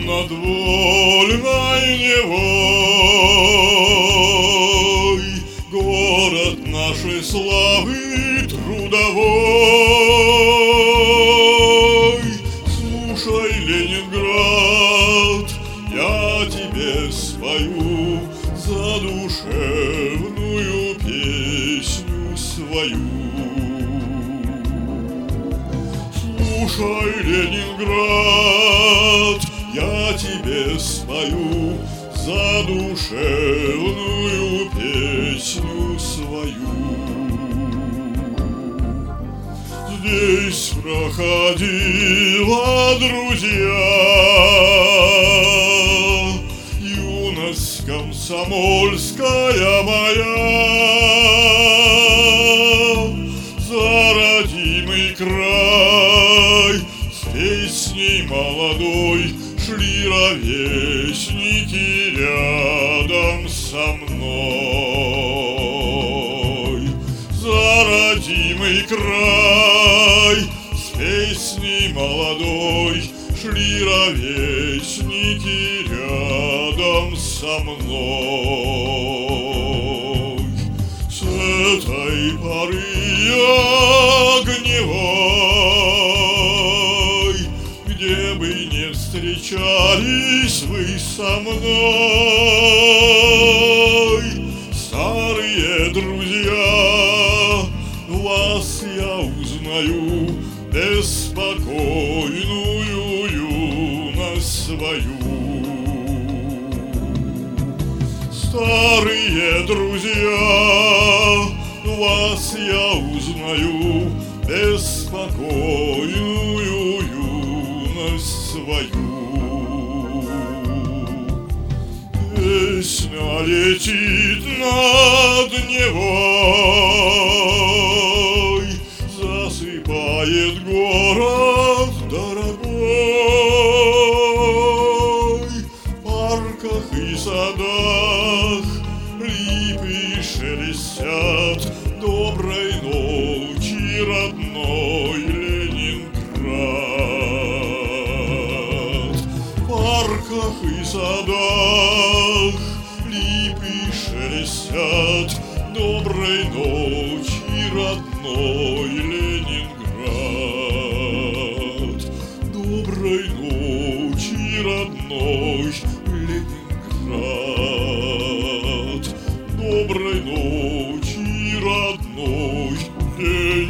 над вольной Невой, город нашей славы трудовой. Слушай, Ленинград, я тебе спою задушевную песню свою. Слушай, Ленинград, я тебе спою задушевную песню свою. Здесь проходила, друзья, юность комсомольская моя. За родимый край с песней молодой шли ровесники рядом со мной. За родимый край с песней молодой шли ровесники рядом со мной. С этой поры огневой, где бы не встречались вы со мной, старые друзья, вас я узнаю, беспокойную юность свою. Старые друзья, вас я узнаю, беспокойную юность свою. Песня летит над Невой, засыпает город дорогой. В парках и садах липы шелестят, доброй ночи, родной Ленинград. В парках и садах липы шелестят, доброй ночи, родной Ленинград. Доброй ночи, родной Ленинград. Доброй ночи, родной Ленинград.